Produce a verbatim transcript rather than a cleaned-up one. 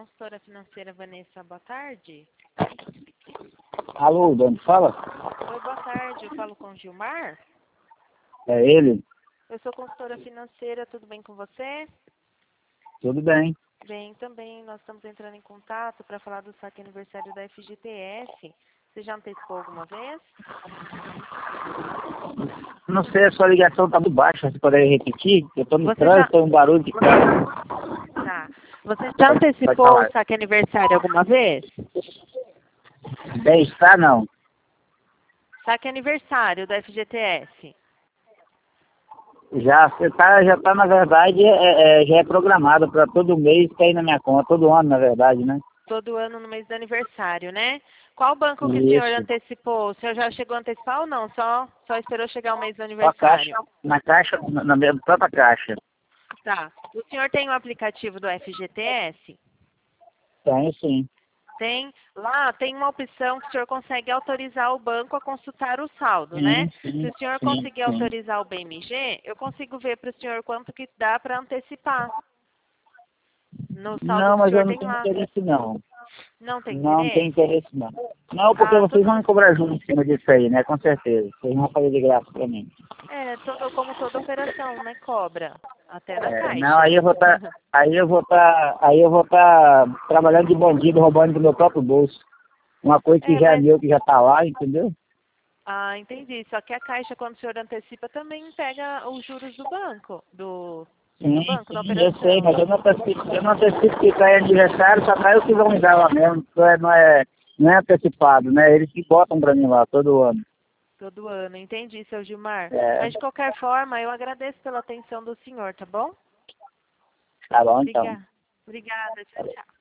consultora financeira Vanessa, boa tarde. Alô, de onde fala? Oi, boa tarde, eu falo com o Gilmar. É ele? Eu sou consultora financeira, tudo bem com você? Tudo bem. Bem, também, nós estamos entrando em contato para falar do saque aniversário da F G T S. Você já antecipou alguma vez? Não sei, a sua ligação tá muito baixa, você poderia repetir? Eu tô no Você trânsito, já... tem um barulho de carro. Tá. Você já Pode, pode antecipou falar. o saque aniversário alguma vez? Bem-estar, não. Saque aniversário da F G T S. Já, você tá, já tá, na verdade, é, é, já é programado para todo mês cair na minha conta, todo ano, na verdade, né? Todo ano no mês do aniversário, né? Qual banco que o senhor Isso. antecipou? O senhor já chegou a antecipar ou não? Só, só esperou chegar o mês do Só a caixa, aniversário? na caixa, na, na minha própria caixa. Tá. O senhor tem o aplicativo do F G T S? Tem, sim. Tem. Lá tem uma opção que o senhor consegue autorizar o banco a consultar o saldo, né? Sim, Se sim, o senhor sim, conseguir sim. autorizar o B M G, eu consigo ver para o senhor quanto que dá para antecipar. No saldo Não, que o mas senhor eu não tem tenho lá. interesse, não. Não tem Não, não tem interesse? interesse, não. Não, porque Ah, vocês tudo vão me cobrar juros em cima disso aí, né? Com certeza. Vocês vão fazer de graça pra mim. É, todo, como toda operação, né? Cobra. Até na É, não, caixa. aí eu vou estar, aí eu vou estar, aí eu vou estar trabalhando de bandido, roubando do meu próprio bolso. Uma coisa que É, já é mas... meu, que já tá lá, entendeu? Ah, entendi. Só que a caixa, quando o senhor antecipa, também pega os juros do banco. Do, do Sim, banco, da sim, eu sei, operação. mas eu não antecipo, eu não antecipo que cai aniversário, só cai o que vão me dar lá mesmo. Não é, não é, não é antecipado, né? Eles que botam pra mim lá todo ano. Todo ano. Entendi, seu Gilmar. É, Mas, de qualquer forma, eu agradeço pela atenção do senhor, tá bom? tá bom então. Obrigada. Obrigada. Tchau, tchau.